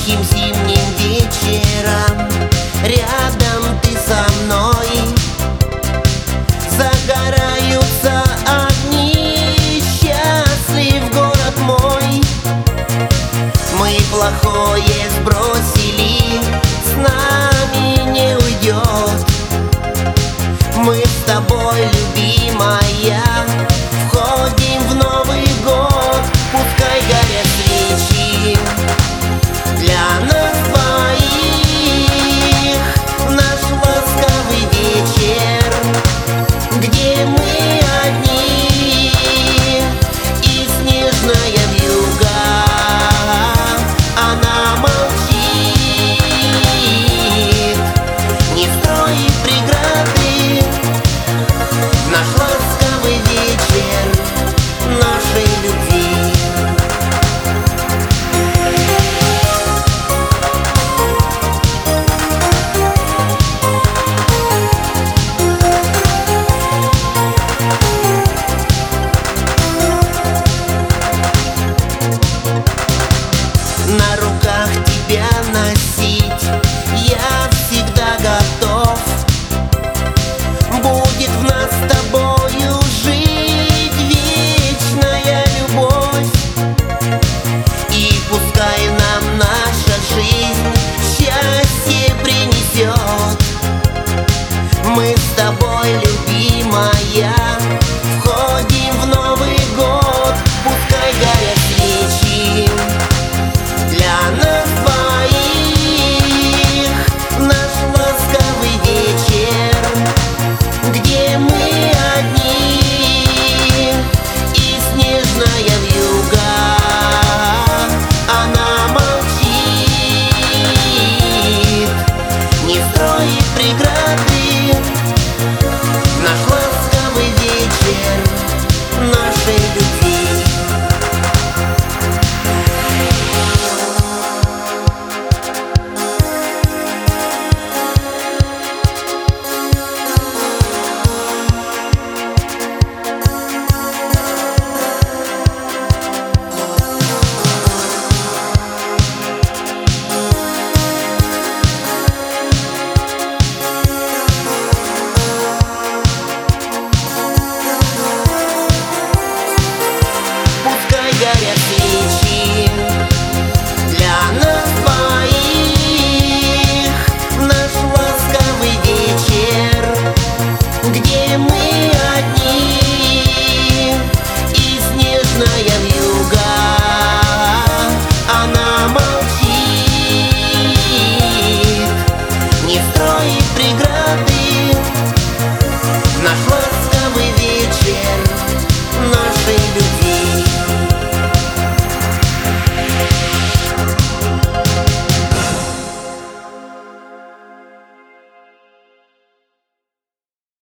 тихим зимним вечером рядом ты со мной. Загораются огни, счастлив город мой. Мы плохое сбросили, с нами не уйдет. Мы с тобой, любимая, входим в Новый год. Пускай горят свечи для нас двоих в наш ласковый вечер, где мы одни и снежная вьюга, она молчит, не строит преграды. Наш ласковый вечер нашей любви. На руках